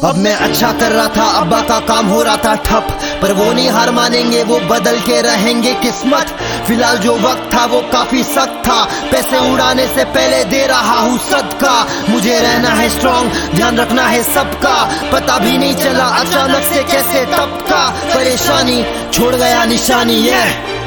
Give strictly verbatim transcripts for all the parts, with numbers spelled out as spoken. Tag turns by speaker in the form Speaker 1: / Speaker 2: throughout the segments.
Speaker 1: अब मैं अच्छा कर रहा था, अब्बा का काम हो रहा था ठप, पर वो नहीं हार मानेंगे, वो बदल के रहेंगे किस्मत। फिलहाल जो वक्त था वो काफी सख्त था, पैसे उड़ाने से पहले दे रहा हूँ सदका। मुझे रहना है स्ट्रॉन्ग, ध्यान रखना है सबका, पता भी नहीं चला अचानक से कैसे टपका। परेशानी छोड़ गया निशानी, ये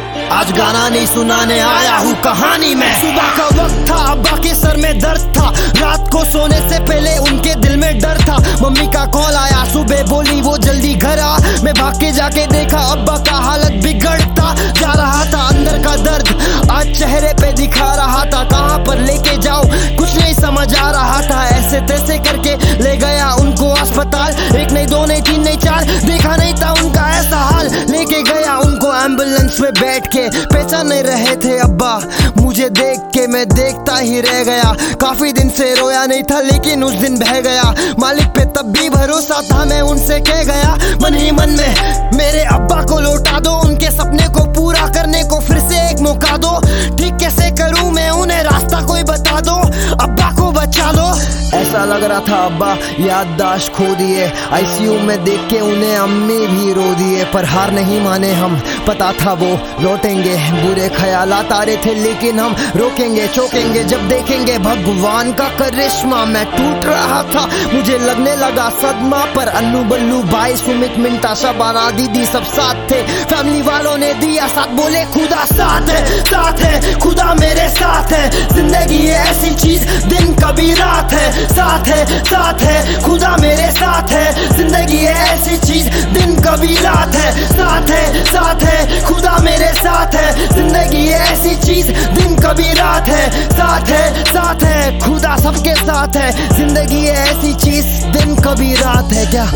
Speaker 1: आज गाना नहीं सुनाने आया हूँ कहानी में। सुबह का वक्त था, अब्बा के सर में दर्द था, रात को सोने से पहले उनके दिल में डर था। मम्मी का कॉल आया, सुबह बोली वो जल्दी घर आ। मैं भाग के जाके देखा अब्बा का हालत बिगड़ता जा रहा था, अंदर का दर्द आज चेहरे पे दिखा रहा था। कहाँ पर लेके जाऊं कुछ नहीं समझ आ रहा था, ऐसे तैसे करके ले गया उनको अस्पताल। एक नहीं दो नहीं तीन नहीं चार, देखा नहीं था उनका ऐसा हाल। लेके गया उनको एम्बुलेंस में बैठ के, पहचान नहीं रहे थे अब्बा मुझे देख के, मैं देखता ही रह गया। काफी दिन से रोया नहीं था लेकिन उस दिन बह गया, मालिक पे तब भी भरोसा था। मैं उनसे कह गया मन ही मन में, मेरे अब्बा को लौटा दो, उनके सपने को पूरा करने को फिर से एक मौका दो। ठीक कैसे करूं मैं उन्हें रास्ता कोई बता दो, अब्बा को बचा लो। ऐसा लग रहा था अब्बा याददाश्त खो दिए, आईसीयू में देख के उन्हें अम्मी भी रो दिए। पर हार नहीं माने हम, पता था वो लौटेंगे। बुरे ख्यालात आ रहे थे लेकिन हम रोकेंगे चौकेंगे जब देखेंगे भगवान का करिश्मा। मैं टूट रहा था, मुझे लगने लगा सदमा, पर अन्नू बल्लू भाई सुमित मिंटा शबाना दीदी सब साथ थे। फैमिली वालों ने दिया साथ, बोले खुदा साथ है, साथ है खुदा मेरे साथ है। जिंदगी ये ऐसी चीज दिन कभी रात है, साथ है साथ है खुदा मेरे साथ है। जिंदगी ये ऐसी चीज दिन कभी रात है, साथ है साथ है खुदा मेरे साथ है। जिंदगी ये ऐसी चीज दिन कभी रात है, साथ है साथ है खुदा सबके साथ है। जिंदगी ये ऐसी चीज दिन कभी रात है। क्या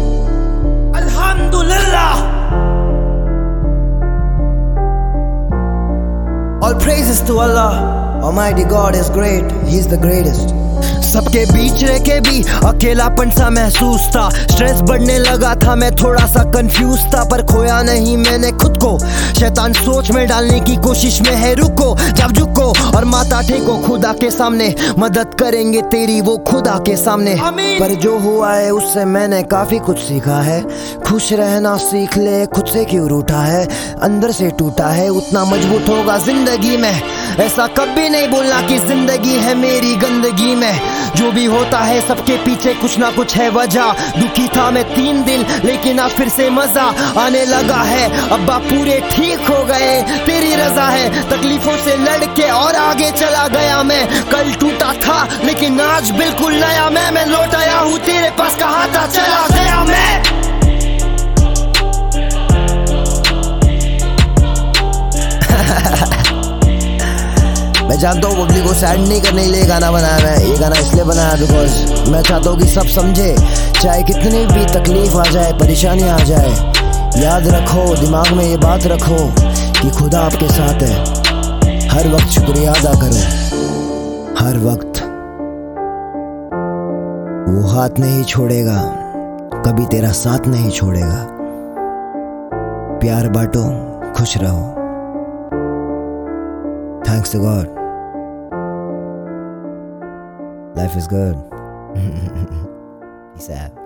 Speaker 1: अल्हम्दुलिल्लाह, all praises to Allah, Almighty God is great, He's the greatest। सबके बीच रह के भी अकेलापन सा महसूस था, स्ट्रेस बढ़ने लगा था, मैं थोड़ा सा कंफ्यूज था। पर खोया नहीं मैंने खुद को, शैतान सोच में डालने की कोशिश में है। रुको जब झुको और माथा टेको, खुदा के सामने मदद करेंगे तेरी वो खुदा के सामने। पर जो हुआ है उससे मैंने काफी कुछ सीखा है। खुश रहना सीख ले, खुद से क्यों रूठा है, अंदर से टूटा है उतना मजबूत होगा जिंदगी में। ऐसा कभी नहीं बोलना कि जिंदगी है मेरी गंदगी में। जो भी होता है सबके पीछे कुछ ना कुछ है वजह। दुखी था मैं तीन दिन लेकिन अब फिर से मजा आने लगा है। अब्बा पूरे ठीक हो गए, तेरी रजा है। तकलीफों से लड़के और आगे चला गया मैं। कल टूटा था लेकिन आज बिल्कुल नया मैं मैं लौट आया हूँ तेरे पास, कहा था चला गया मैं। मैं जानता हूँ पब्लिक को सैड नहीं करने के लिए गाना बनाया मैं। ये गाना इसलिए बनाया बिकॉज मैं चाहता हूँ कि सब समझे, चाहे कितनी भी तकलीफ आ जाए, परेशानी आ जाए, याद रखो, दिमाग में ये बात रखो कि खुदा आपके साथ है। हर वक्त शुक्रिया अदा करो, हर वक्त वो हाथ नहीं छोड़ेगा, कभी तेरा साथ नहीं छोड़ेगा। प्यार बांटो, खुश रहो। Thanks to God. Life is good. Peace out.